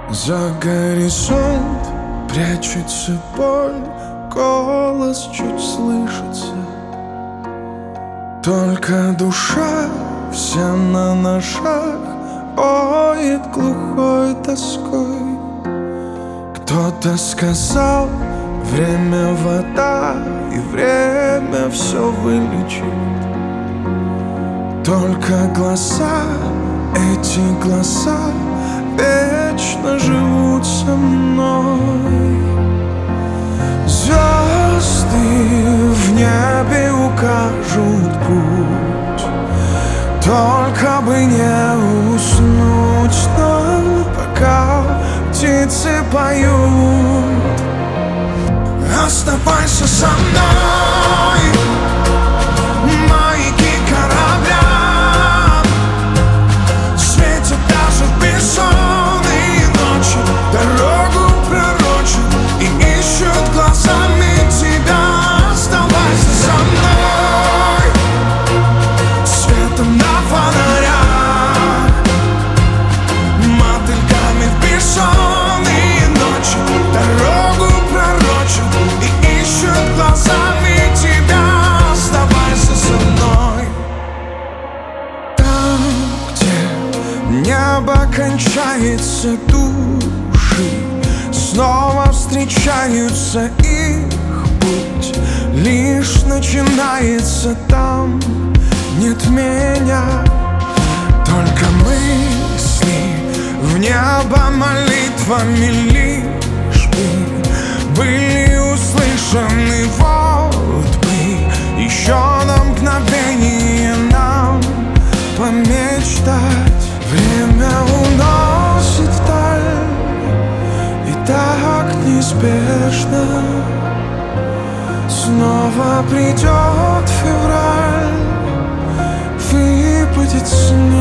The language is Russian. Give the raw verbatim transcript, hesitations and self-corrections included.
За горизонт прячется боль, голос чуть слышится. Только душа вся на ножах поет глухой тоской. Кто-то сказал, время вода, и время все вылечит. Только глаза, эти глаза вечно живут со мной. Звезды в небе укажут путь, только бы не уснуть нам, пока птицы поют. Оставайся со мной, маяки корабля светят даже в бессонные ночи, дорогу пророчат и ищут глазами тебя. Оставайся со мной, светом на фонарях, мотыльками в бессонные ночи, дорогу пророчат и ищут глазами тебя. Оставайся со мной. Там, где небо кончается, души снова встречаются, их путь лишь начинается. Там нет меня, только мысли в небо молитвами лишь бы были услышаны. Вот бы еще на мгновение нам помечтать. Время уносит вдаль, и так неспешно снова придет февраль, выпадет снег.